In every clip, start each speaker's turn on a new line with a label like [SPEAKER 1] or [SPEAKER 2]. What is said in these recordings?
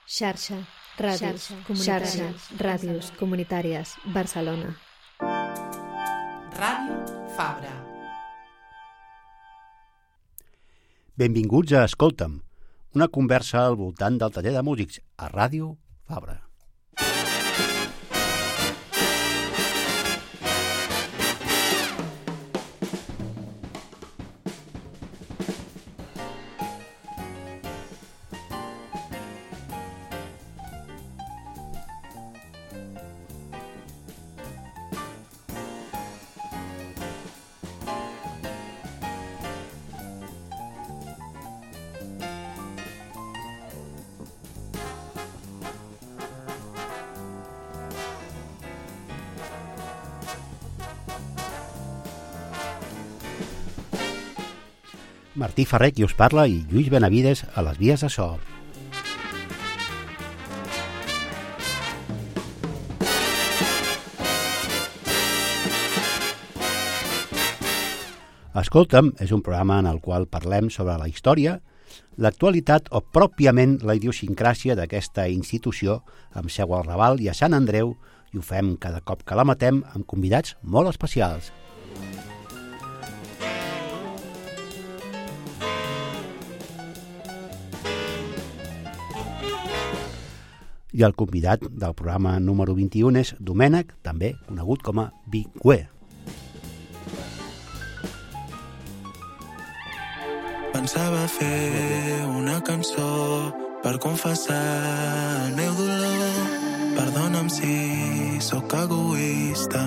[SPEAKER 1] Xarxa, ràdios comunitàries, Barcelona.
[SPEAKER 2] Ràdio Fabra.
[SPEAKER 3] Benvinguts a Escolta'm, una conversa al voltant del taller de músics a Ràdio Fabra. Martí Ferrer, qui us parla, i Lluís Benavides a les vies de so. Escolta'm és un programa en el qual parlem sobre la història, l'actualitat o pròpiament la idiosincràsia d'aquesta institució amb seu al Raval i a Sant Andreu, i ho fem cada cop que la matem amb convidats molt especials. I el convidat del programa número 21 és Domènec, també conegut com a Bigüé.
[SPEAKER 4] Pensava fer una cançó per confessar el meu dolor. Perdona'm si sóc egoista.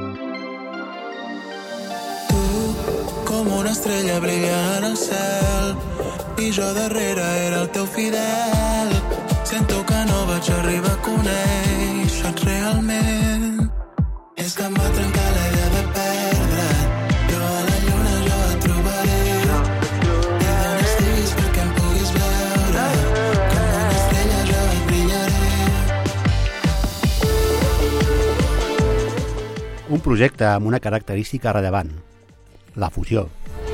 [SPEAKER 4] Tu, com una estrella brillant al cel, i jo darrere era el teu fidel. Sento que no vaig arribar a conèixer-te realment. És que em va trencar la idea de perdre't, però a la lluna jo et trobaré. I d'on estiguis perquè em puguis veure, com una estrella jo et brillaré.
[SPEAKER 3] Un projecte amb una característica rellevant, la fusió.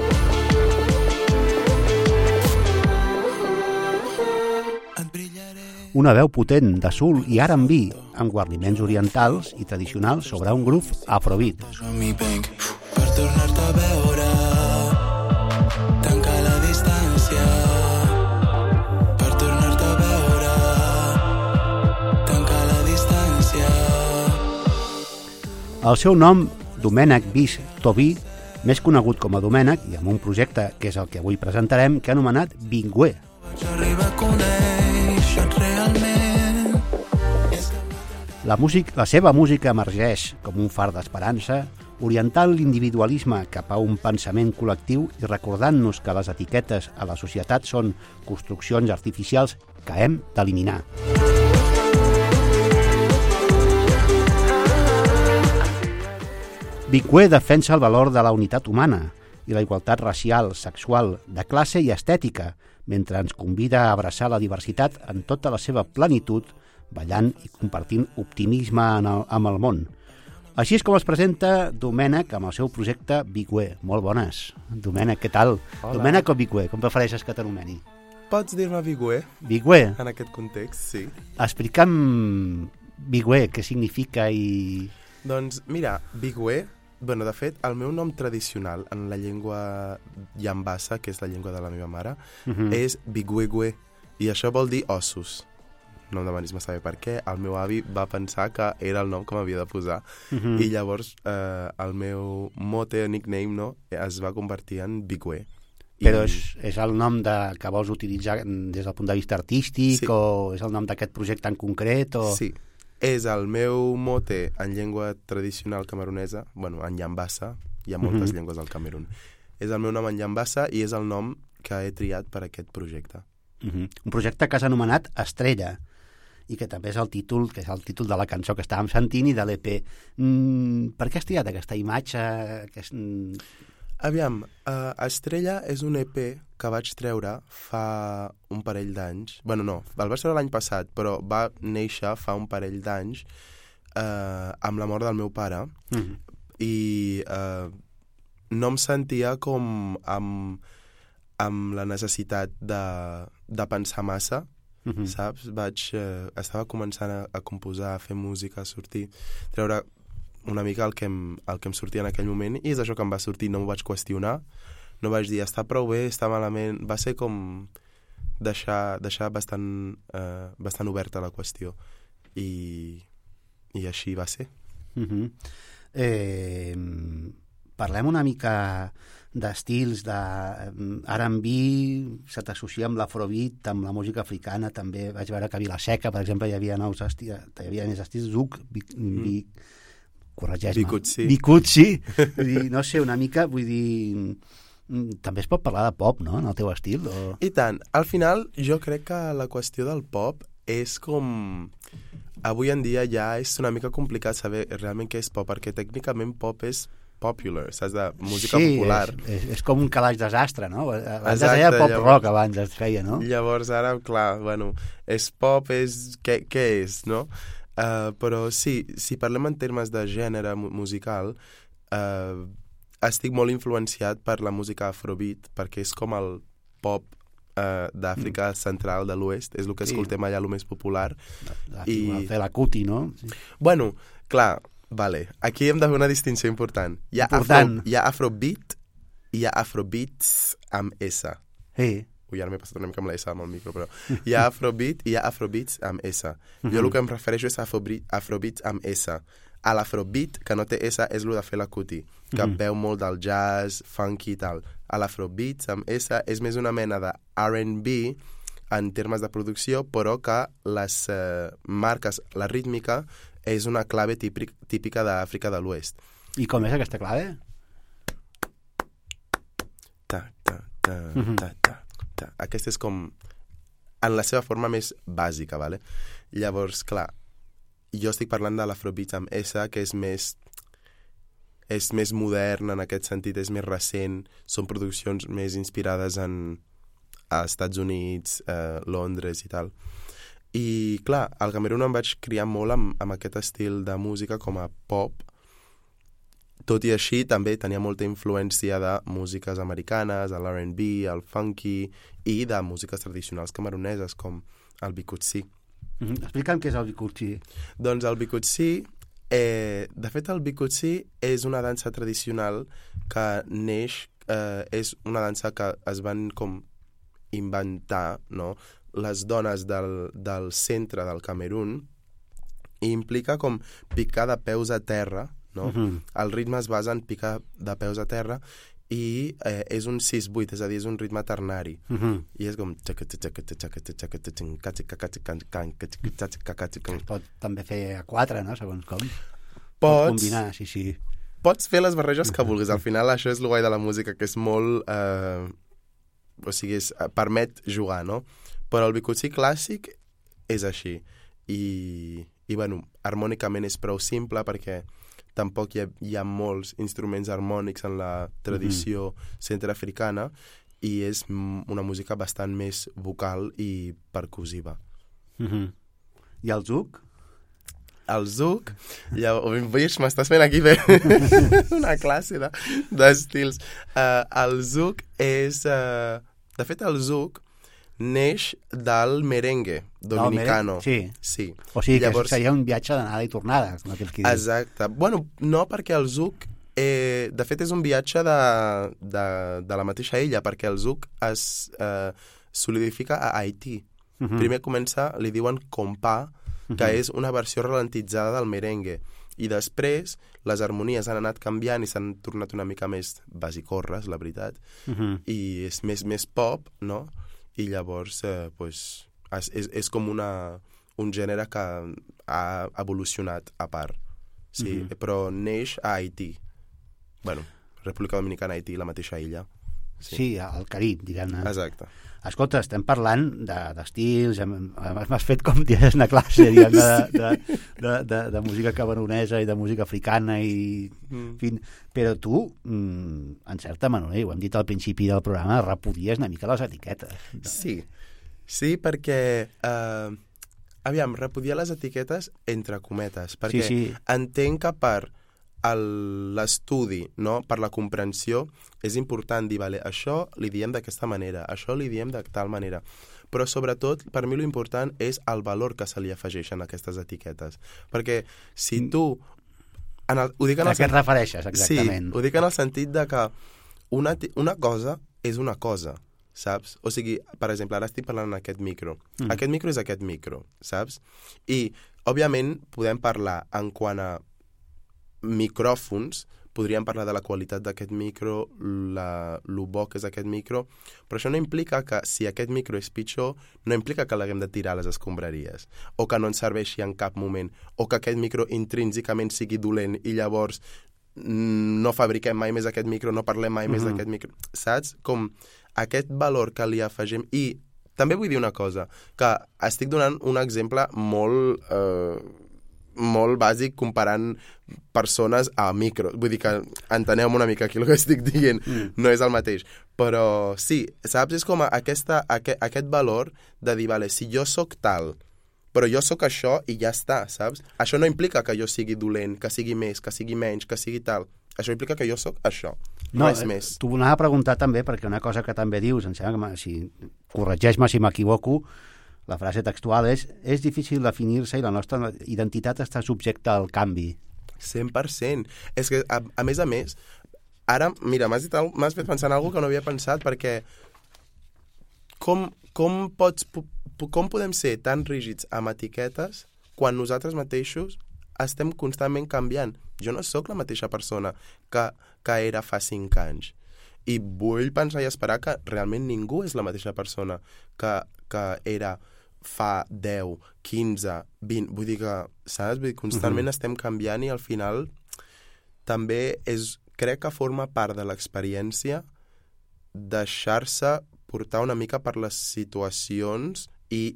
[SPEAKER 3] Una veu potent de soul i R&B amb guarniments orientals i tradicionals sobre un groove afrobeat.
[SPEAKER 4] Per tornar-te a veure, tancar la distància. Per tornar-te a veure, tancar la distància.
[SPEAKER 3] El seu nom, Domènec Bis Tobí, més conegut com a Domènec, i amb un projecte que és el que avui presentarem, que ha anomenat Bigüé.
[SPEAKER 4] Vaig arribar a conèixer realment.
[SPEAKER 3] La seva música emergeix com un far d'esperança, orientant l'individualisme cap a un pensament col·lectiu i recordant-nos que les etiquetes a la societat són construccions artificials que hem d'eliminar. Bigüé defensa el valor de la unitat humana i la igualtat racial, sexual, de classe i estètica, mentre ens convida a abraçar la diversitat en tota la seva plenitud, ballant i compartint optimisme amb el món. Així és com es presenta Domènec amb el seu projecte Bigüé. Molt bones. Domènec, què tal?
[SPEAKER 5] Hola.
[SPEAKER 3] Domènec o Bigüé? Com prefereixes que t'anomeni?
[SPEAKER 5] Pots dir-me Bigüé,
[SPEAKER 3] Bigüé?
[SPEAKER 5] en aquest context, sí.
[SPEAKER 3] Explica'm Bigüé, què significa i...
[SPEAKER 5] Doncs mira, Bigüé, bueno, de fet, el meu nom tradicional en la llengua llambassa, que és la llengua de la meva mare, és Bigüegüé, i això vol dir ossos. No em demanis saber per què. El meu avi va pensar que era el nom que m'havia de posar, i llavors el meu mote, nickname, no, es va convertir en Bigüé.
[SPEAKER 3] Però és el nom que vols utilitzar des del punt de vista artístic, sí, o és el nom d'aquest projecte en concret? O...
[SPEAKER 5] Sí, és el meu mote en llengua tradicional camerunesa, bueno, en llambassa, hi ha moltes llengües al Camerun. És el meu nom en llambassa i és el nom que he triat per a aquest projecte.
[SPEAKER 3] Un projecte que has anomenat Estrella, i que també és el títol, que és el títol de la cançó que estàvem sentint i de l'EP. Per què has triat aquesta imatge?
[SPEAKER 5] Aviam, Estrella és un EP que vaig treure fa un parell d'anys. Bueno, no, el vaig treure l'any passat, però va néixer fa un parell d'anys amb la mort del meu pare. I no em sentia com amb la necessitat de pensar massa, saps? Estava començant a composar, a fer música, a sortir, treure una mica el que em sortia en aquell moment, i és això que em va sortir, no m'ho vaig qüestionar, no vaig dir està prou bé, està malament, va ser com deixar bastant oberta la qüestió, i així va ser.
[SPEAKER 3] Parlem una mica d'estils, R&B, se t'associa amb l'afrobeat, amb la música africana, també vaig veure que a Vila-seca, per exemple, hi havia més estils, Zouk, corregeix-me. Bikutsi. Vull dir, no sé, una mica, vull dir, també es pot parlar de pop, no?, en el teu estil? O...
[SPEAKER 5] I tant. Al final, jo crec que la qüestió del pop és com... Avui en dia ja és una mica complicat saber realment què és pop, perquè tècnicament pop és popular, saps, de música popular.
[SPEAKER 3] Sí, és com un calaix desastre, no? Abans es deia pop rock, abans es feia, no?
[SPEAKER 5] Llavors ara, clar, bueno, és pop, és... Què és, no? Però sí, si parlem en termes de gènere musical, estic molt influenciat per la música afrobeat, perquè és com el pop d'Àfrica Central, de l'Oest, és el que escoltem allà, el més popular.
[SPEAKER 3] Fela Kuti, no? Sí.
[SPEAKER 5] Bueno, clar, vale, aquí hem de fer una distinció important. Hi ha afrobeat i hi ha afrobeats amb S. Ui, ara m'he passat una mica amb la S amb el micro, però hi ha afrobeat i hi ha afrobeats amb S. Jo el que em refereixo és afrobeats amb S. A l'afrobeat, que no té S, és el de Fela Kuti, que veu molt del jazz, funky i tal. A l'afrobeat, amb S, és més una mena de R&B en termes de producció, però que les marques, la rítmica, és una clave típica d'Àfrica de l'Oest.
[SPEAKER 3] I com és aquesta clave?
[SPEAKER 5] Aquesta és com en la seva forma més bàsica, vale? Llavors, clar, jo estic parlant de l'afrobeat amb S, que és més modern en aquest sentit, és més recent, són produccions més inspirades a Estats Units, Londres i tal. I clar, al Camerun em vaig criar molt amb aquest estil de música com a pop, tot i així també tenia molta influència de músiques americanes, l'R&B, el funky i de músiques tradicionals cameruneses com el bikutsi.
[SPEAKER 3] Explica'm què és el bikutsi.
[SPEAKER 5] Doncs el bikutsi, de fet el bikutsi és una dansa tradicional que neix, és una dansa que es van com inventar, no?, les dones del centre del Camerun, i implica com picar de peus a terra, no? El ritme es basa en picar de peus a terra i és un 6-8, és a dir, és un ritme ternari. I és com...
[SPEAKER 3] Es pot també fer a 4, no?, segons com.
[SPEAKER 5] Pots
[SPEAKER 3] combinar, sí.
[SPEAKER 5] Pots fer les barreges que vulguis. Al final això és el guai de la música, que és molt... o sigui, permet jugar, no? Però el bikutsi clàssic és així. I bueno, harmònicament és prou simple perquè tampoc hi ha molts instruments harmònics en la tradició centreafricana i és una música bastant més vocal i percussiva.
[SPEAKER 3] I el zouk?
[SPEAKER 5] El zouk, m'estàs fent aquí bé una classe d'estils. El zouk és... de fet, el zouk neix del merengue dominicano.
[SPEAKER 3] Sí. O sigui, llavors, que seria un viatge d'anada i tornada.
[SPEAKER 5] Exacte. Bueno, no, perquè el zouk, de fet, és un viatge de la mateixa illa, perquè el zouk es solidifica a Haití. Primer comença, li diuen compà, que és una versió ralentitzada del merengue. I després les harmonies han anat canviant i s'han tornat una mica més basicorres, la veritat, i és més pop, no? I llavors és com un gènere que ha evolucionat a part. Sí, però neix a Haití. Bueno, República Dominicana, Haití, la mateixa illa.
[SPEAKER 3] Sí, al Carib, diguem-ne.
[SPEAKER 5] Exacte.
[SPEAKER 3] Escolta, estem parlant d'estils, m'has fet com digues una classe, de música camerunesa i de música africana, en fi, però tu, en certa manera, ho hem dit al principi del programa, repudies una mica les etiquetes.
[SPEAKER 5] Sí, perquè, repudiar les etiquetes entre cometes, perquè entenc que per l'estudi, no? Per la comprensió, és important dir, vale, això li diem d'aquesta manera, això li diem de tal manera. però sobretot, per mi l'important és el valor que se li afegeixen a aquestes etiquetes. Perquè si tu... Ho dic en
[SPEAKER 3] a què et refereixes, exactament?
[SPEAKER 5] Sí, ho dic en el sentit de que una cosa és una cosa, saps? O sigui, per exemple, ara estic parlant en aquest micro. Aquest micro és aquest micro, saps? I, òbviament, podem parlar en quant a micròfons, podríem parlar de la qualitat d'aquest micro, lo bo que és aquest micro, però això no implica que si aquest micro és pitjor, no implica que l'haguem de tirar a les escombraries, o que no ens serveixi en cap moment, o que aquest micro intrínsecament sigui dolent i llavors no fabriquem mai més aquest micro, no parlem mai més d'aquest micro. Saps? Com aquest valor que li afegim. I també vull dir una cosa, que estic donant un exemple molt bàsic comparant persones a micros. Vull dir que enteneu una mica aquí el que estic dient, no és el mateix. Però sí, saps? És com aquest valor de dir, vale, si jo sóc tal, però jo sóc això i ja està, saps? Això no implica que jo sigui dolent, que sigui més, que sigui menys, que sigui tal. Això implica que jo sóc això, no és més.
[SPEAKER 3] T'ho anava a preguntar també, perquè una cosa que també dius, em sembla que corregeix-me si m'equivoco, la frase textual és difícil definir-se i la nostra identitat està subjecta al canvi.
[SPEAKER 5] 100%. És que, a més, ara, mira, m'has fet pensar en alguna cosa que no havia pensat, perquè com podem ser tan rígids amb etiquetes quan nosaltres mateixos estem constantment canviant? Jo no sóc la mateixa persona que era fa 5 anys. I vull pensar i esperar que realment ningú és la mateixa persona que era fa 10, 15, 20... Vull dir que, saps? Vull dir, constantment estem canviant i al final també crec que forma part de l'experiència deixar-se portar una mica per les situacions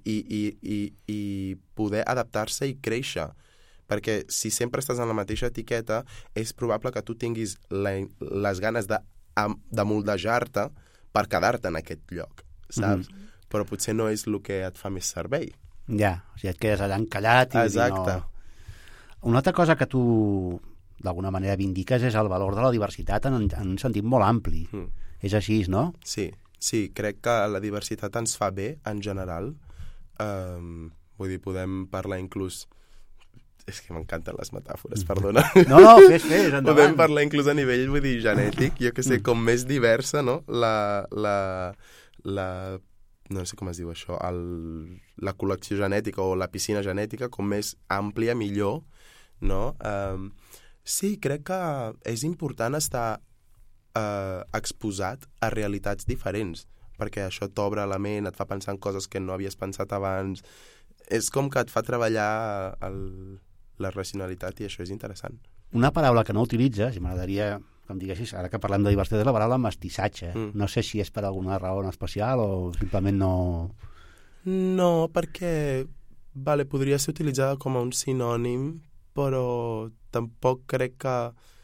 [SPEAKER 5] i poder adaptar-se i créixer. Perquè si sempre estàs en la mateixa etiqueta, és probable que tu tinguis les ganes de moldejar-te per quedar-te en aquest lloc, saps? Però potser no és el que et fa més servei.
[SPEAKER 3] Ja, o sigui, et quedes allà encallat i
[SPEAKER 5] exacte.
[SPEAKER 3] No... Una altra cosa que tu d'alguna manera vindiques és el valor de la diversitat en un sentit molt ampli. És així, no?
[SPEAKER 5] Sí, crec que la diversitat ens fa bé, en general. Vull dir, podem parlar inclús... És que m'encanten les metàfores, perdona.
[SPEAKER 3] No, fes, endavant.
[SPEAKER 5] Podem parlar inclús a nivell, vull dir, genètic, jo que sé, com més diversa, no? No sé com es diu això, la col·lecció genètica o la piscina genètica, com més àmplia, millor, no? Sí, crec que és important estar exposat a realitats diferents, perquè això t'obre la ment, et fa pensar en coses que no havies pensat abans. És com que et fa treballar la racionalitat i això és interessant.
[SPEAKER 3] Una paraula que no utilitzes, i m'agradaria que em diguessis, ara que parlem de diversitat, és la paraula mestissatge. No sé si és per alguna raó en especial o simplement no...
[SPEAKER 5] No, perquè podria ser utilitzada com a un sinònim, però tampoc crec que...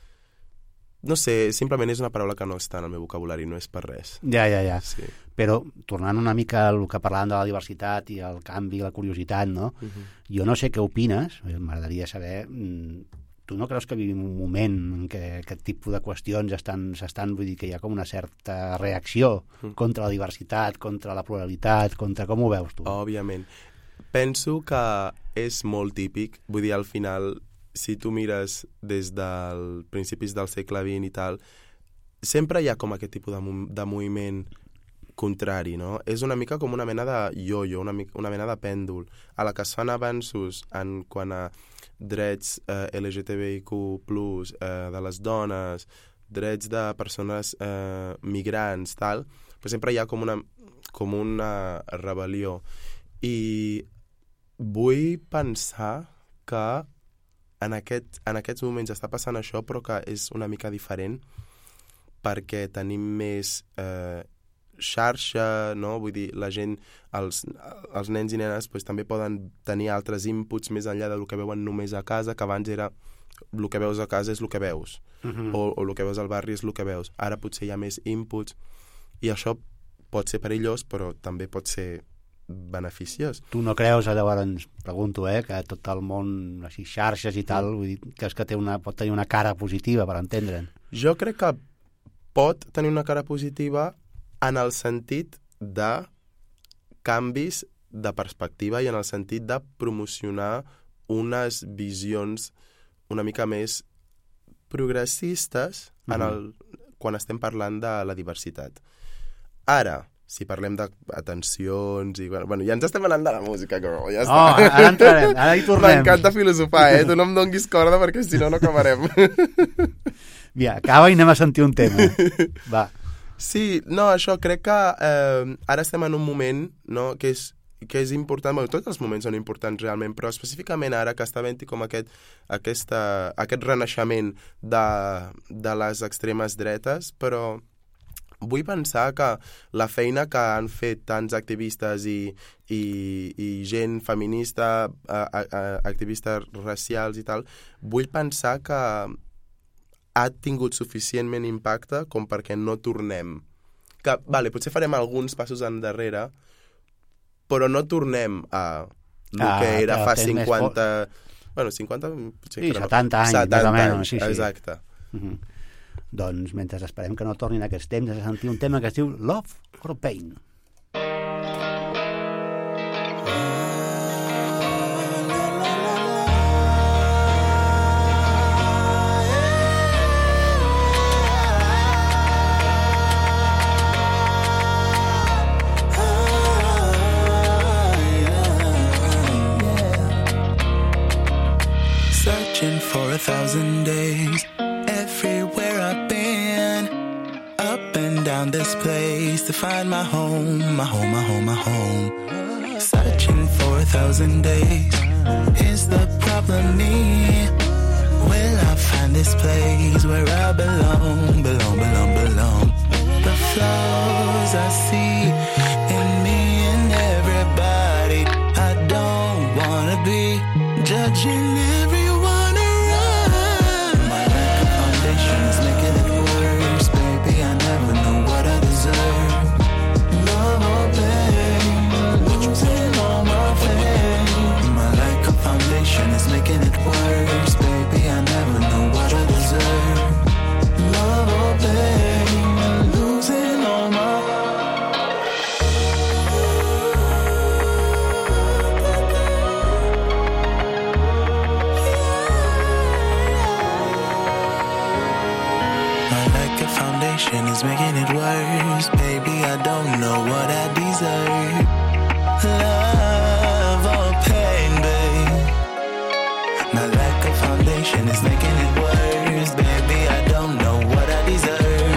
[SPEAKER 5] No sé, simplement és una paraula que no està en el meu vocabulari, no és per res.
[SPEAKER 3] Ja.
[SPEAKER 5] Sí.
[SPEAKER 3] Però, tornant una mica al que parlàvem de la diversitat i el canvi, la curiositat, no? Jo no sé què opines, m'agradaria saber... Tu no creus que vivim un moment en què aquest tipus de qüestions s'estan, vull dir que hi ha com una certa reacció contra la diversitat, contra la pluralitat, contra com ho veus tu?
[SPEAKER 5] Òbviament. Penso que és molt típic, vull dir, al final, si tu mires des dels principis del segle XX i tal, sempre hi ha com aquest tipus de moviment contrari, no? És una mica com una mena de yo-yo, una mena de pèndol, a la que es fan avanços en quant a drets LGTBIQ+, de les dones, drets de persones migrants, tal, però sempre hi ha com una rebel·lió. I vull pensar que en aquests moments està passant això, però que és una mica diferent perquè tenim més xarxa, no? Vull dir, la gent, els nens i nenes pues, també poden tenir altres inputs més enllà del que veuen només a casa, que abans era el que veus a casa és el que veus, o el que veus al barri és el que veus. Ara potser hi ha més inputs i això pot ser perillós, però també pot ser beneficiós.
[SPEAKER 3] Tu no creus, llavors pregunto, que tot el món, així, xarxes i tal, vull dir, creus que pot tenir una cara positiva, per entendre'n?
[SPEAKER 5] Jo crec que pot tenir una cara positiva en el sentit de canvis de perspectiva i en el sentit de promocionar unes visions una mica més progressistes quan estem parlant de la diversitat. Ara, si parlem d'atencions i... Bueno, ja ens estem anant de la música, girl, ja està.
[SPEAKER 3] Ara entrarem, ara hi tornem.
[SPEAKER 5] M'encanta filosofar, Tu no em donguis corda perquè si no, no acabarem.
[SPEAKER 3] Mira, acaba i anem a sentir un tema. Va.
[SPEAKER 5] Sí, no, això, crec que ara estem en un moment, no?, que és important, bueno, tots els moments són importants realment, però específicament ara que està havent-hi com aquest renaixement de les extremes dretes, però vull pensar que la feina que han fet tants activistes i gent feminista, activistes racials i tal, vull pensar que ha tingut suficientment impacte com perquè no tornem. Que, potser farem alguns passos endarrere, però no tornem a el que era fa 50... Bueno, 50...
[SPEAKER 3] Sí, 70 anys, més o menys. Sí.
[SPEAKER 5] Exacte.
[SPEAKER 3] Doncs mentre esperem que no tornin aquests temps, has de sentir un tema que es diu Love or Pain.
[SPEAKER 4] Searching for 1,000 days, everywhere I've been, up and down this place to find my home, my home, my home, my home. Searching for 1,000 days, is the problem me? Will I find this place where I belong, belong, belong, belong? The flaws I see in me and everybody, I don't wanna be judging everyone around. My lack of foundation is making it worse. Baby, I never know what I deserve. Love or pain, losing all my faith. My lack of foundation is making it worse. Baby, I never know what I deserve. Love or pain, losing all my foundation is making it worse. Baby, I don't know what I deserve. Love or pain, babe. My lack of foundation is making it worse. Baby, I don't know what I deserve.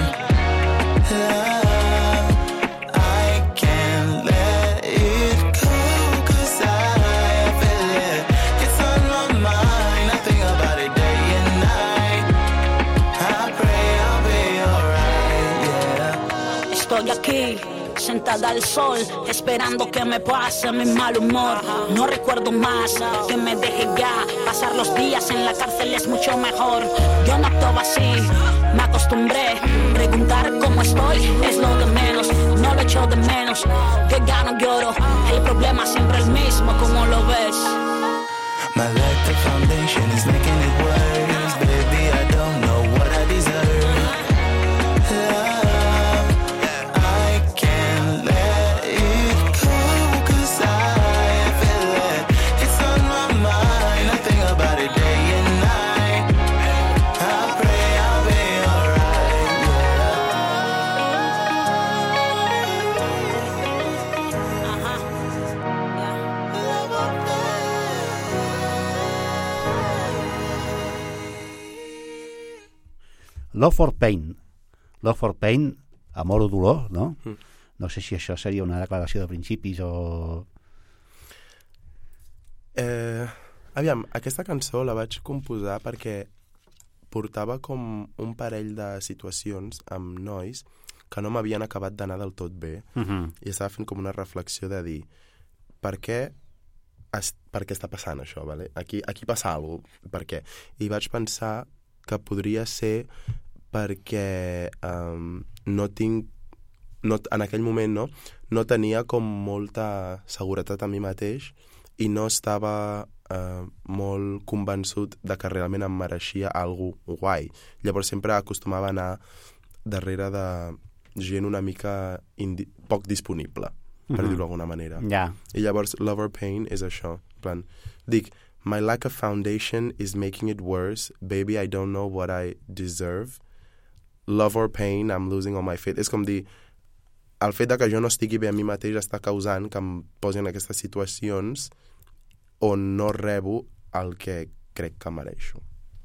[SPEAKER 4] Love, I can't let it go, 'cause I feel it. It's on my mind. I think about it day and night. I pray I'll be alright, yeah.
[SPEAKER 2] Estoy aquí, sentada al sol, esperando que me pase mi mal humor. No recuerdo más, que me deje ya. Pasar los días en la cárcel es mucho mejor. Yo no actuaba así, me acostumbré. Preguntar cómo estoy es lo de menos. No lo echo de menos, que gano lloro. El problema siempre el mismo, como lo ves.
[SPEAKER 4] My lack of foundation is making it worse. Baby, I don't know what I deserve. Love, I can't let it go, 'cause I feel it. It's on my mind. I think about it day and night. I pray I'll be alright,
[SPEAKER 3] Love or Pain. Love or Pain, amor o dolor, no? No sé si això seria una declaració de principis o...
[SPEAKER 5] Aviam, aquesta cançó la vaig composar perquè portava com un parell de situacions amb nois que no m'havien acabat d'anar del tot bé i estava fent com una reflexió de dir per què està passant això, vale? Aquí passa alguna cosa, per què? I vaig pensar que podria ser perquè en aquell moment no tenia com molta seguretat en mi mateix i no estava molt convençut de que realment em mereixia alguna cosa guai. Llavors sempre acostumava a anar darrere de gent una mica poc disponible. per dir-ho d'alguna manera.
[SPEAKER 3] Ja.
[SPEAKER 5] I llavors Love or Pain és això. En plan, dic, my lack of foundation is making it worse. Baby, I don't know what I deserve. Love or pain, I'm losing all my faith. És com dir, el fet de que jo no estigui bé a mi mateix està causant que em posi en aquestes situacions on no rebo el que crec que mereixo.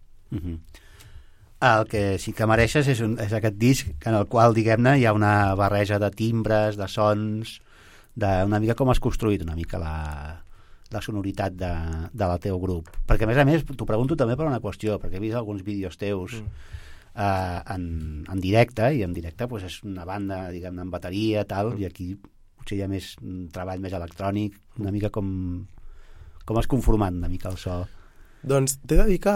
[SPEAKER 3] El que sí que mereixes és aquest disc en el qual, diguem-ne, hi ha una barreja de timbres, de sons, una mica com has construït una mica la sonoritat de la teu grup. Perquè, a més, t'ho pregunto també per una qüestió, perquè he vist alguns vídeos teus en directe, i en directe pues, és una banda, diguem-ne, amb bateria, tal, i aquí potser hi ha més treball més electrònic, una mica com has conformat una mica el so.
[SPEAKER 5] Doncs t'he de dir que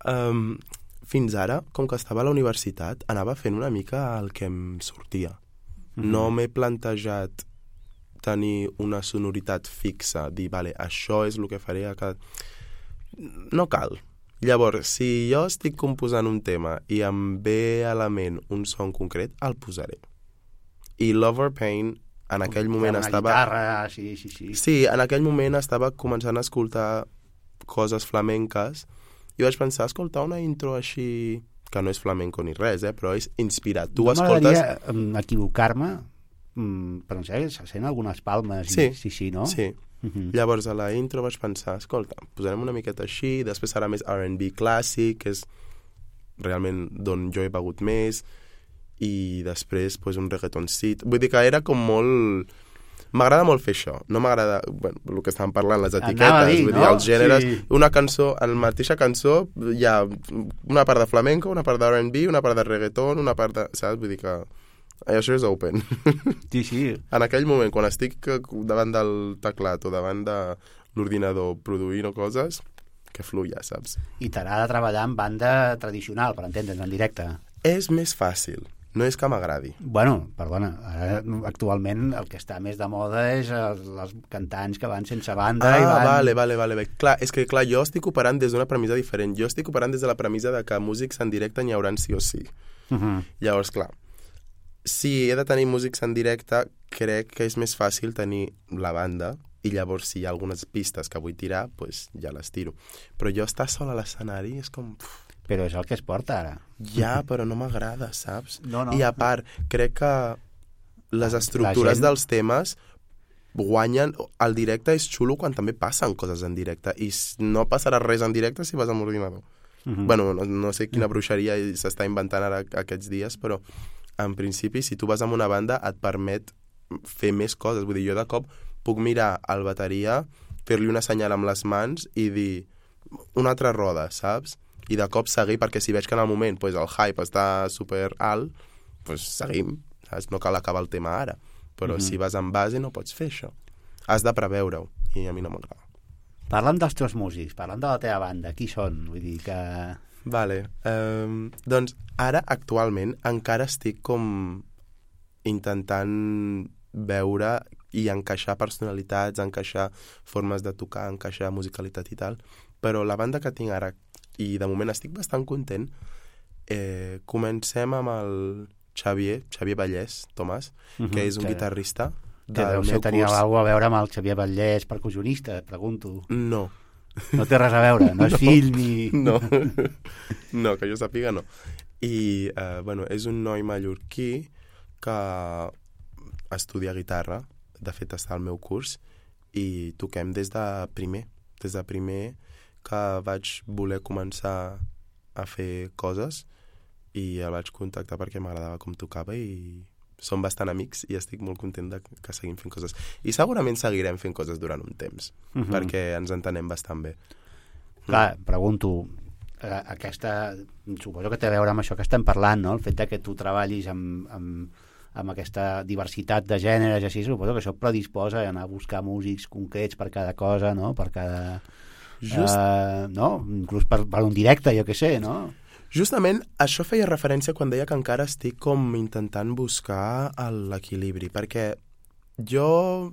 [SPEAKER 5] fins ara, com que estava a la universitat, anava fent una mica el que em sortia. No m'he plantejat tenir una sonoritat fixa, dir, vale, això és el que faré a cada... No cal. Llavors, si jo estic composant un tema i em ve a la ment un son concret, el posaré. I Love or Pain, en aquell moment estava...
[SPEAKER 3] Guitarra, sí.
[SPEAKER 5] Sí, en aquell moment estava començant a escoltar coses flamenques i vaig pensar, escoltar una intro així, que no és flamenco ni res, però és inspirat. Tu escoltes...
[SPEAKER 3] M'agradaria equivocar-me, però no sé, se sent algunes palmes. Sí, no?
[SPEAKER 5] Sí. Llavors a la intro vaig pensar, escolta, posarem una miqueta així, després serà més R&B clàssic, que és realment d'on jo he begut més, i després pues, un reggaetoncit. Vull dir que era com molt... M'agrada molt fer això. No m'agrada, bueno, el que estàvem parlant, les etiquetes, vull dir, els gèneres. Sí. Una cançó, en la mateixa cançó hi ha una part de flamenco, una part de R&B, una part de reggaeton, una part de... Saps? Vull dir que això és open.
[SPEAKER 3] Sí.
[SPEAKER 5] En aquell moment, quan estic davant del teclat o davant de l'ordinador produint o coses, que fluya, saps?
[SPEAKER 3] I t'agrada treballar en banda tradicional, per entendre'ns, en directe?
[SPEAKER 5] És més fàcil. No és que m'agradi.
[SPEAKER 3] Bueno, perdona, ara, actualment el que està més de moda és els cantants que van sense banda i van...
[SPEAKER 5] Vale. Clar, és que jo estic operant des d'una premissa diferent. Jo estic operant des de la premissa de que músics en directe n'hi hauran sí o sí. Llavors, clar, si he de tenir músics en directe, crec que és més fàcil tenir la banda i llavors si hi ha algunes pistes que vull tirar, pues ja les tiro. Però jo estar sol a l'escenari és com...
[SPEAKER 3] Però és el que es porta ara.
[SPEAKER 5] Ja, però no m'agrada, saps?
[SPEAKER 3] No.
[SPEAKER 5] I a part, crec que les estructures dels temes guanyen... El directe és xulo quan també passen coses en directe i no passarà res en directe si vas amb l'ordinador. Bueno, no sé quina bruixeria s'està inventant ara aquests dies, però en principi, si tu vas amb una banda, et permet fer més coses. Vull dir, jo de cop puc mirar al bateria, fer-li una senyal amb les mans i dir una altra roda, saps? I de cop seguir, perquè si veig que en el moment pues, el hype està super alt, pues, seguim, saps? No cal acabar el tema ara. Però si vas en base no pots fer això. Has de preveure-ho, i a mi no m'agrada.
[SPEAKER 3] Parla'm dels teus músics, parla'm de la teva banda. Qui són? Vull dir que...
[SPEAKER 5] Vale. Doncs ara, actualment, encara estic com intentant veure i encaixar personalitats, encaixar formes de tocar, encaixar musicalitat i tal, però la banda que tinc ara, i de moment estic bastant content, comencem amb el Xavier Vallès, Tomàs, que és un guitarrista del meu curs.
[SPEAKER 3] Tenia alguna a veure amb el Xavier Vallès, percussionista, et pregunto.
[SPEAKER 5] No.
[SPEAKER 3] No té res a veure, no és fill ni...
[SPEAKER 5] No, que jo sàpiga no. I, bueno, és un noi mallorquí que estudia guitarra, de fet està al meu curs, i toquem des de primer que vaig voler començar a fer coses i el vaig contactar perquè m'agradava com tocava i som bastant amics i estic molt content de que seguim fent coses. I segurament seguirem fent coses durant un temps, perquè ens entenem bastant bé.
[SPEAKER 3] Clar, pregunto, aquesta, suposo que té a veure amb això que estem parlant, no? El fet que tu treballis amb aquesta diversitat de gèneres i així, suposo que això predisposa a anar a buscar músics concrets per cada cosa, no? Per cada... no? Inclús per un directe, jo què sé, no?
[SPEAKER 5] Justament això feia referència quan deia que encara estic com intentant buscar l'equilibri, perquè jo,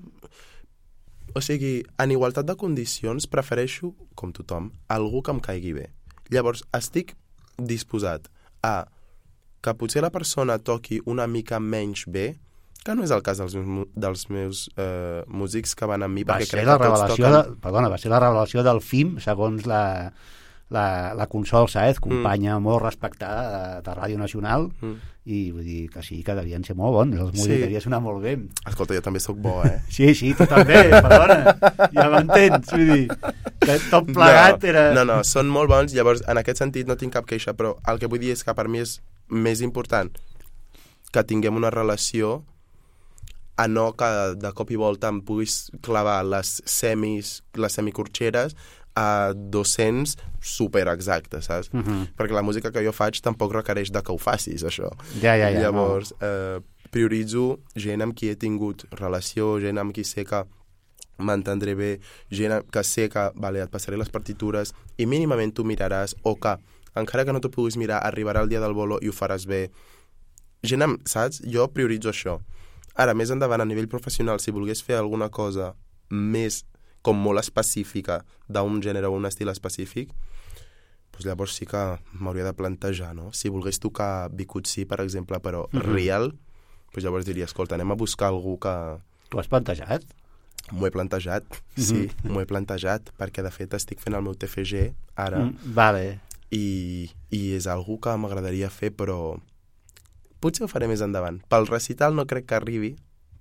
[SPEAKER 5] o sigui, en igualtat de condicions prefereixo, com tothom, algú que em caigui bé. Llavors, estic disposat a que potser la persona toqui una mica menys bé Que no és el cas dels meus músics que van amb mi, perquè crec
[SPEAKER 3] la
[SPEAKER 5] que tots toquen...
[SPEAKER 3] va ser la revelació del FIM, segons la Consol Sáez, companya molt respectada de Ràdio Nacional, i vull dir que sí, que devien ser molt bons, els músics devien sonar molt bé.
[SPEAKER 5] Escolta, jo també sóc bo,
[SPEAKER 3] Sí, tu també, perdona, ja m'entens, vull dir, que tot plegat era...
[SPEAKER 5] No, són molt bons, llavors en aquest sentit no tinc cap queixa, però el que vull dir és que per mi és més important que tinguem una relació a no que de cop i volta em puguis clavar les semicorxeres a 200 superexactes, saps? Perquè la música que jo faig tampoc requereix de que ho facis, això.
[SPEAKER 3] Ja.
[SPEAKER 5] Llavors, prioritzo gent amb qui he tingut relació, gent amb qui sé que m'entendré bé, gent que sé que, vale, et passaré les partitures i mínimament tu miraràs, o que, encara que no t'ho puguis mirar, arribarà el dia del bolo i ho faràs bé. Gent amb, saps? Jo prioritzo això. Ara, més endavant, a nivell professional, si volgués fer alguna cosa més com molt específica d'un gènere o un estil específic, doncs llavors sí que m'hauria de plantejar, no? Si volgués tocar Bicutsi, per exemple, però real, doncs llavors diria, escolta, anem a buscar algú que...
[SPEAKER 3] Tu has plantejat?
[SPEAKER 5] M'ho he plantejat, sí, m'ho he plantejat, perquè de fet estic fent el meu TFG ara.
[SPEAKER 3] Vale.
[SPEAKER 5] I és algú que m'agradaria fer, però potser ho faré més endavant. Pel recital no crec que arribi,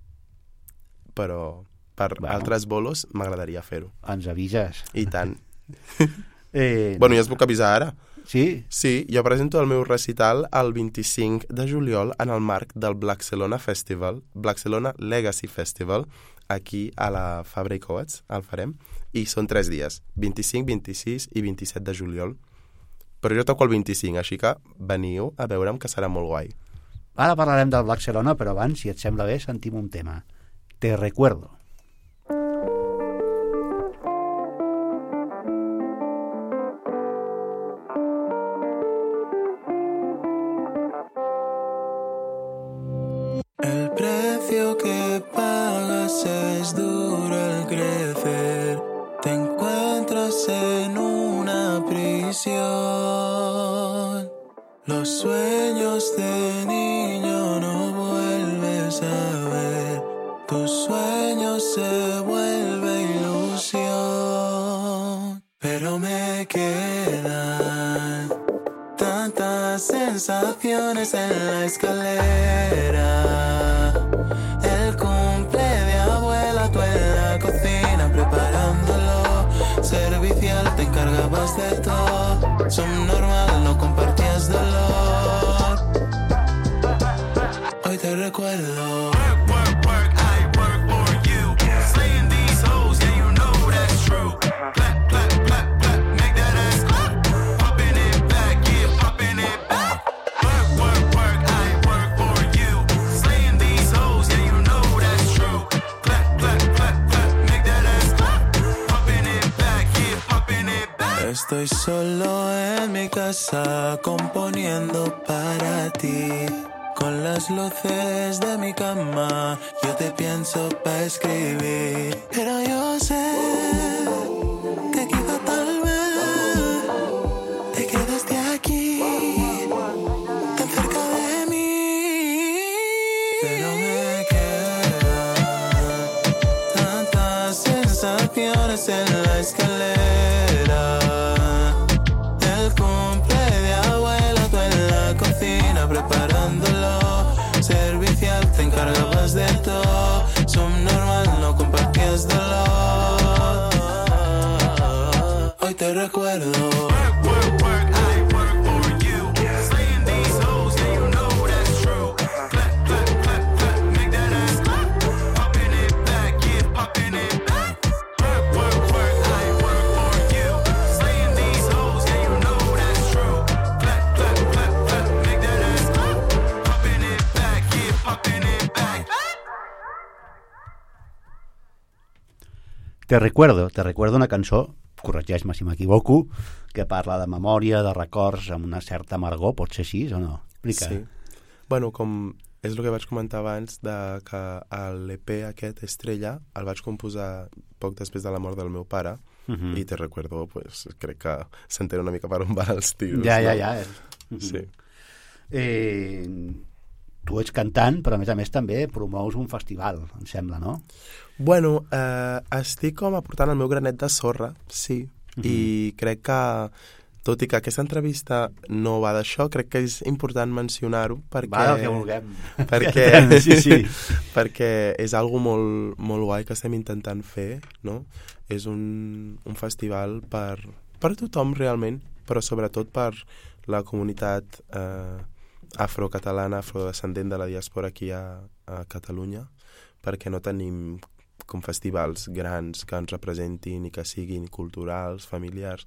[SPEAKER 5] però per altres bolos m'agradaria fer-ho.
[SPEAKER 3] Ens avises.
[SPEAKER 5] I tant. Bueno, ja es puc avisar ara.
[SPEAKER 3] Sí?
[SPEAKER 5] Sí, jo presento el meu recital el 25 de juliol en el marc del Blackcelona Festival, Blackcelona Legacy Festival, aquí a la Fabra i Coats, el farem, i són 3 dies, 25, 26 i 27 de juliol. Però jo toco el 25, així que veniu a veure'm, que serà molt guai.
[SPEAKER 3] Ara parlarem del Blackcelona, però abans, si et sembla bé, sentim un tema. Te recuerdo.
[SPEAKER 4] El precio que pagas es duro al crecer. Te encuentras en una prisión. Los sueños de niño no vuelves a ver. Tus sueños se vuelven ilusión. Pero me quedan tantas sensaciones en la escalera. El cumple de abuela, tú en la cocina preparándolo. Servicial, te encargabas de todo. Subnormal, no compartías dolor. Hoy te recuerdo. Estoy solo en mi casa componiendo para ti. Con las luces de mi cama yo te pienso para escribir. Pero yo sé que quizá tal vez te quedaste aquí, tan cerca de mí. Pero me quedan tantas sensaciones en la escalera. Preparándolo, servicial, te encargabas de todo. Subnormal, no compartías dolor. Hoy te recuerdo.
[SPEAKER 3] Te recuerdo una cançó, corregeix-me si m'equivoco, que parla de memòria, de records, amb una certa amargor, pot ser així o no? Explica.
[SPEAKER 5] Sí. Bueno, com és el que vaig comentar abans, de que l'EP aquest, Estrella, el vaig composar poc després de la mort del meu pare, i te recuerdo, pues, crec que s'entén una mica per on van els tiros.
[SPEAKER 3] Ja.
[SPEAKER 5] Sí.
[SPEAKER 3] tu ets cantant, però a més també promous un festival, em sembla, no?
[SPEAKER 5] Bueno, estic com aportant el meu granet de sorra, sí, i crec que, tot i que aquesta entrevista no va d'això, crec que és important mencionar-ho perquè...
[SPEAKER 3] Va, el que vulguem.
[SPEAKER 5] Perquè,
[SPEAKER 3] sí.
[SPEAKER 5] perquè és algo molt, molt guai que estem intentant fer, no? És un festival per tothom realment, però sobretot per la comunitat afrocatalana, afrodescendent de la diàspora aquí a Catalunya, perquè no tenim com festivals grans que ens representin i que siguin culturals, familiars,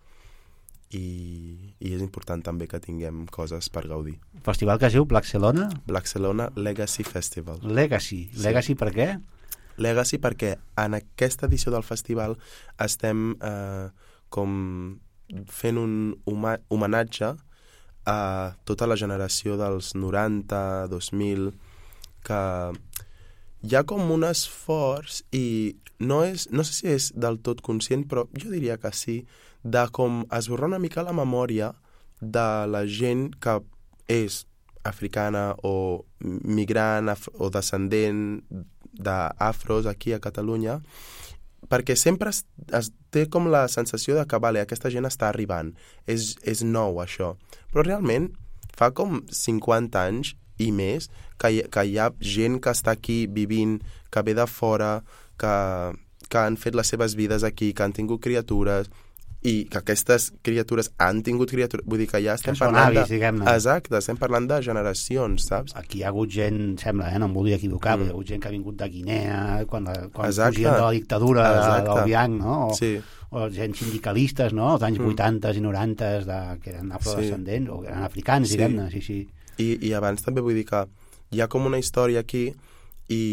[SPEAKER 5] i és important també que tinguem coses per gaudir.
[SPEAKER 3] Festival que es diu Blackcelona?
[SPEAKER 5] Blackcelona Legacy Festival.
[SPEAKER 3] Legacy. Sí. Legacy per què?
[SPEAKER 5] Legacy perquè en aquesta edició del festival estem com fent un homenatge a tota la generació dels 90, 2000, que hi ha com un esforç, i no sé si és del tot conscient, però jo diria que sí, de com esborrar una mica la memòria de la gent que és africana o migrant o descendent d'afros aquí a Catalunya, perquè sempre es té com la sensació de que aquesta gent està arribant, és nou això, però realment fa com 50 anys i més que hi ha gent que està aquí vivint, que ve de fora, que han fet les seves vides aquí, que han tingut criatures, i que aquestes criatures han tingut criatures, vull dir que ja estem parlant
[SPEAKER 3] avis, diguem-ne.
[SPEAKER 5] Exacte, estem parlant de generacions, saps?
[SPEAKER 3] Aquí hi ha hagut gent, sembla, no em volia equivocar, però hi ha hagut gent que ha vingut de Guinea quan
[SPEAKER 5] Exacte.
[SPEAKER 3] fugien de la dictadura del Bianc, no?
[SPEAKER 5] Sí.
[SPEAKER 3] O gent sindicalistes, no? Els anys 80 i 90 que eren afrodescendents, o eren africans, diguem-ne, sí.
[SPEAKER 5] I abans també vull dir que hi ha com una història aquí, i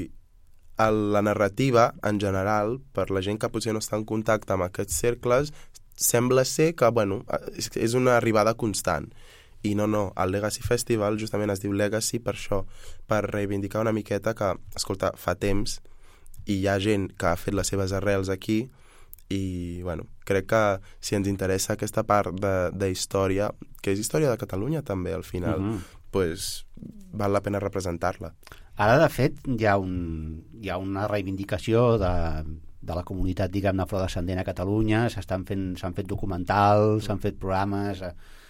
[SPEAKER 5] la narrativa, en general, per la gent que potser no està en contacte amb aquests cercles, sembla ser que, bueno, és una arribada constant. I no, el Legacy Festival justament es diu Legacy per això, per reivindicar una miqueta que, escolta, fa temps, i hi ha gent que ha fet les seves arrels aquí, i, bueno, crec que si ens interessa aquesta part de història, que és història de Catalunya també, al final, pues, val la pena representar-la.
[SPEAKER 3] Ara, de fet, hi ha una reivindicació de la comunitat, diguem-ne, afrodescendent a Catalunya, s'han fet documentals, s'han fet programes...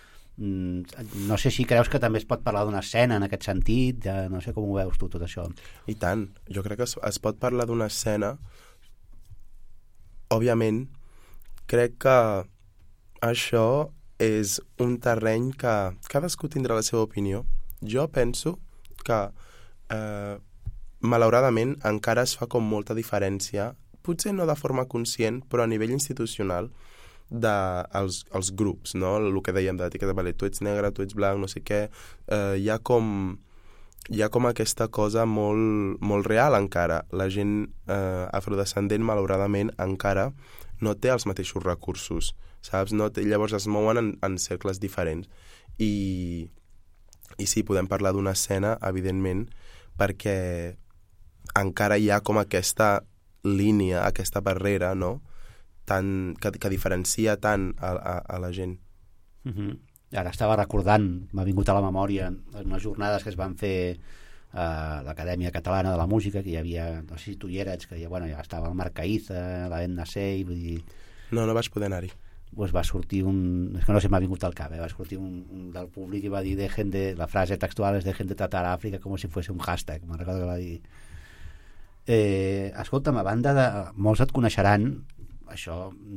[SPEAKER 3] No sé si creus que també es pot parlar d'una escena en aquest sentit, no sé com ho veus tu, tot això.
[SPEAKER 5] I tant, jo crec que es pot parlar d'una escena. Òbviament, crec que això és un terreny que cadascú tindrà la seva opinió. Jo penso que malauradament encara es fa com molta diferència, potser no de forma conscient, però a nivell institucional, dels grups, no? El que dèiem d'etiqueta, vale, tu ets negre, tu ets blanc, no sé què, hi ha com aquesta cosa molt, molt real encara. La gent afrodescendent, malauradament, encara no té els mateixos recursos, saps? Llavors es mouen en cercles diferents. I sí, podem parlar d'una escena, evidentment, perquè encara hi ha com aquesta línia, aquesta barrera, no?, que diferencia tant a la gent.
[SPEAKER 3] Ara estava recordant, m'ha vingut a la memòria unes jornades que es van fer a l'Acadèmia Catalana de la Música, que hi havia, no sé si tu hi eres, que ja estava el Marc Caïza, la Edna Sey, vull dir...
[SPEAKER 5] No vaig poder anar-hi.
[SPEAKER 3] Pues va sortir és que no sé, m'ha vingut al cap, va sortir un del públic i va dir la frase textual és dejen de tratar a Àfrica com si fuese un hashtag, me'n recordo que va dir. Escolta'm, a banda de... Molts et coneixeran, això,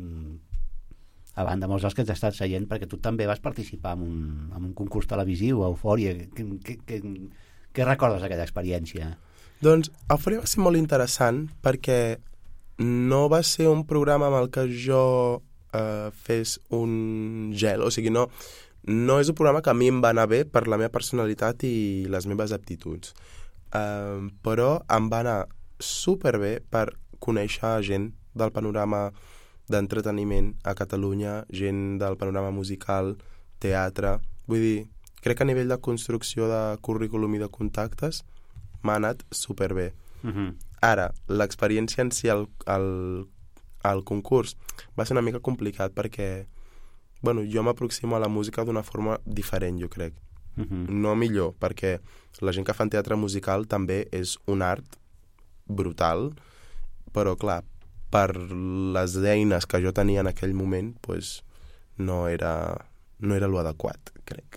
[SPEAKER 3] a banda molts dels que t'has estat seient, perquè tu també vas participar en un concurs televisiu, Eufòria. Què recordes d'aquesta experiència?
[SPEAKER 5] Doncs Eufòria va ser molt interessant perquè no va ser un programa amb el que jo fes un gel, o sigui, no és un programa que a mi em va anar bé per la meva personalitat i les meves aptituds, però em va anar superbé per conèixer gent del panorama d'entreteniment a Catalunya, gent del panorama musical, teatre, vull dir, crec que a nivell de construcció de currículum i de contactes m'ha anat superbé. Ara, l'experiència en si al concurs va ser una mica complicat perquè, bueno, jo m'aproximo a la música d'una forma diferent, jo crec. no millor, perquè la gent que fa teatre musical també és un art brutal, però clar, per les eines que jo tenia en aquell moment, pues, no era lo adequat, crec.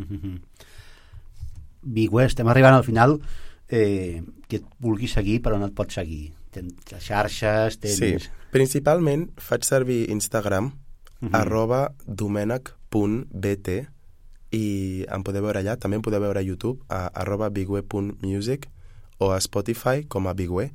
[SPEAKER 3] Bigwé, estem arribant al final, que et vulgui seguir però no et pots seguir. Tens xarxes, tens...
[SPEAKER 5] Sí, principalment faig servir Instagram, @domenech.bt, i em podeu veure allà. També em podeu veure a YouTube a @bigwe.music o a Spotify com a Bigwe.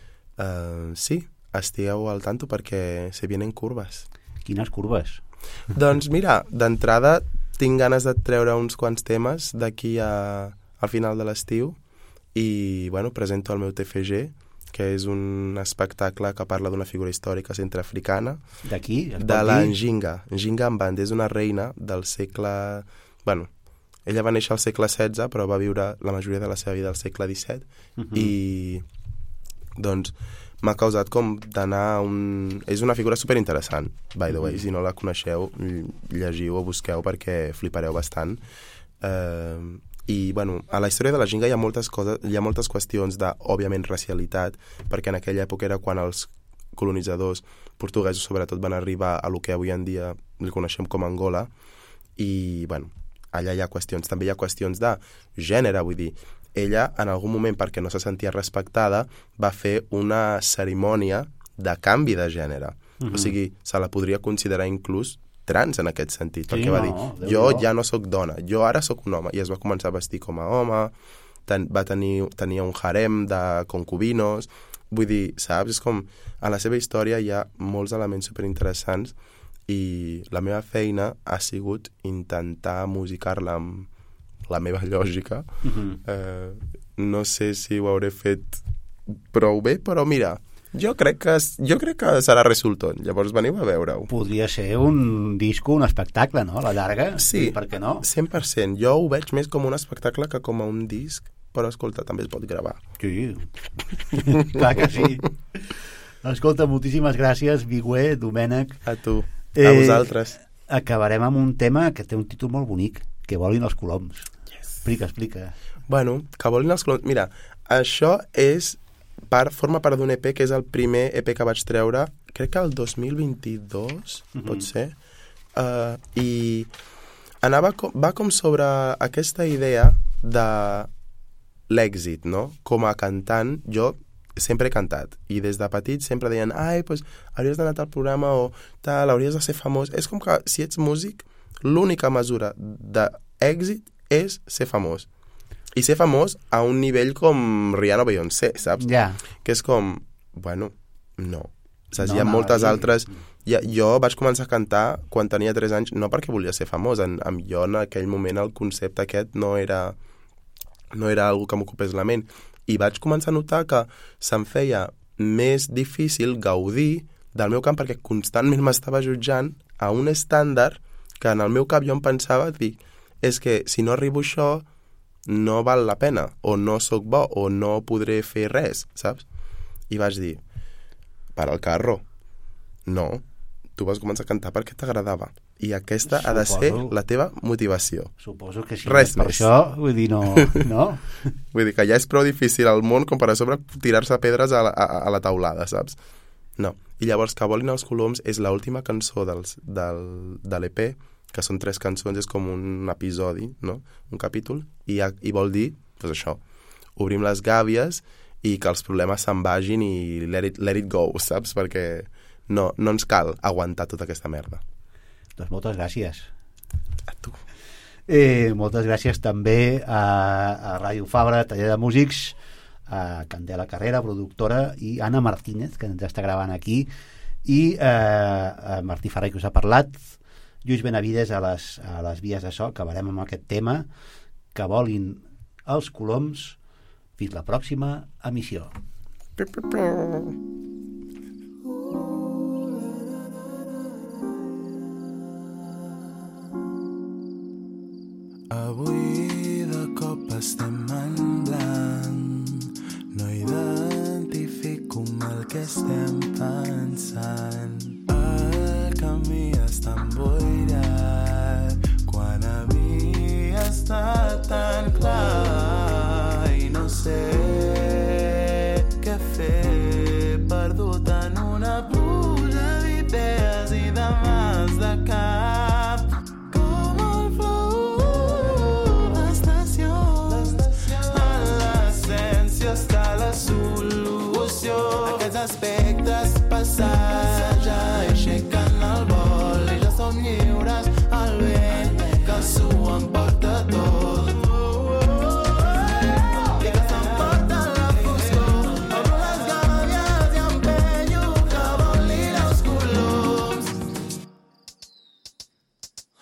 [SPEAKER 5] Sí, estigueu al tanto perquè se vienen curves.
[SPEAKER 3] Quines curves?
[SPEAKER 5] Doncs mira, d'entrada tinc ganes de treure uns quants temes d'aquí al final de l'estiu i, bueno, presento el meu TFG, que és un espectacle que parla d'una figura històrica centreafricana.
[SPEAKER 3] D'aquí?
[SPEAKER 5] De la Njinga. Njinga Mbande és una reina del segle... Bueno, ella va néixer al segle XVI, però va viure la majoria de la seva vida al segle XVII, i doncs m'ha causat com d'anar a un... És una figura superinteressant, by the way. Si no la coneixeu, llegiu o busqueu perquè flipareu bastant. I, bueno, a la història de la Njinga hi ha moltes coses, hi ha moltes qüestions de, òbviament, racialitat, perquè en aquella època era quan els colonitzadors portuguesos, sobretot, van arribar a lo que avui en dia li coneixem com Angola, i, bueno, allà hi ha qüestions. També hi ha qüestions de gènere, vull dir, ella, en algun moment, perquè no se sentia respectada, va fer una cerimònia de canvi de gènere. O sigui, se la podria considerar inclús trans en aquest sentit, perquè va dir, jo ja no sóc dona, jo ara sóc un home, i es va començar a vestir com a home, tenia un harem de concubinos, vull dir, saps? És com, a la seva història hi ha molts elements superinteressants i la meva feina ha sigut intentar musicar-la amb la meva lògica. No sé si ho hauré fet prou bé, però mira, jo crec que serà resultant. Llavors veniu a veure-ho.
[SPEAKER 3] Podria ser un disco, un espectacle, no? A la llarga?
[SPEAKER 5] Sí,
[SPEAKER 3] per què no?
[SPEAKER 5] 100%. Jo ho veig més com un espectacle que com a un disc, però escolta, també es pot gravar.
[SPEAKER 3] Sí, clar que sí. Escolta, moltíssimes gràcies, Bigwe, Domènech.
[SPEAKER 5] A tu, a vosaltres.
[SPEAKER 3] Acabarem amb un tema que té un títol molt bonic, Que volin els coloms. Explica.
[SPEAKER 5] Bueno, Que volin els coloms. Mira, això forma part d'un EP que és el primer EP que vaig treure, crec que el 2022, pot ser, i va com sobre aquesta idea de l'èxit, no? Com a cantant, jo sempre he cantat, i des de petit sempre deien, pues, hauries d'anar al programa o tal, hauries de ser famós. És com que si ets músic, l'única mesura d'èxit és ser famós. I ser famós a un nivell com Rihanna o Beyoncé, saps? Que és com, bueno, no. Saps? Hi ha moltes altres... Jo vaig començar a cantar quan tenia 3 anys, no perquè volia ser famós. Jo en aquell moment el concepte aquest no era algo que m'ocupés la ment. I vaig començar a notar que se'm feia més difícil gaudir del meu cant perquè constantment m'estava jutjant a un estàndard que en el meu cap jo em pensava, és que si no arribo a això no val la pena, o no sóc bo, o no podré fer res, saps? I vaig dir, para el carro. No, tu vas començar a cantar perquè t'agradava. I aquesta ha de ser la teva motivació.
[SPEAKER 3] Suposo que sí.
[SPEAKER 5] Res
[SPEAKER 3] per
[SPEAKER 5] més.
[SPEAKER 3] això, vull dir, no.
[SPEAKER 5] Vull dir que ja és prou difícil al món com per a sobre tirar-se pedres a la taulada, saps? No. I llavors Que volin els coloms és l'última cançó de l'EP, que són 3 cançons, és com un episodi, no? Un capítol, i vol dir, doncs això, obrim les gàbies i que els problemes se'n vagin i let it go, saps? Perquè no ens cal aguantar tota aquesta merda.
[SPEAKER 3] Doncs moltes gràcies.
[SPEAKER 5] A tu.
[SPEAKER 3] Moltes gràcies també a Ràdio Fabra, taller de músics, a Candela Carrera, productora, i Anna Martínez, que ens està gravant aquí, i a Martí Ferrer, que us ha parlat, Lluís Benavides a les vies de so. Acabarem amb aquest tema, Que volin els coloms. Fins la pròxima emissió.
[SPEAKER 4] Avui de cop estem en blanc, no identifico el que estem pensant. El camí està emboirat quan havia estat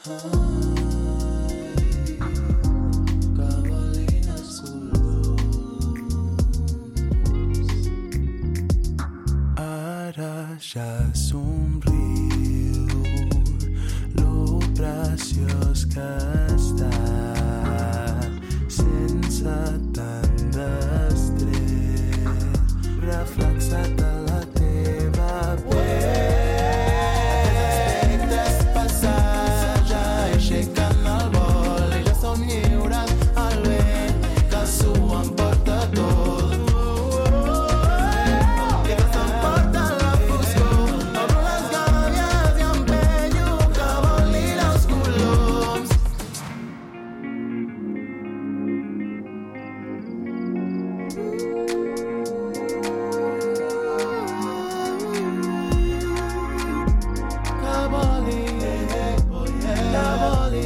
[SPEAKER 4] Ara ja somriu lo preciós que està sense tant d'estrès reflexat a la teva pell. Aspectes passats ja aixequen el vol i ja som lliures al vent que s'ho emporta tot.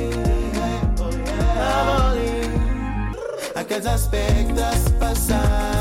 [SPEAKER 4] Aquests aspectes passats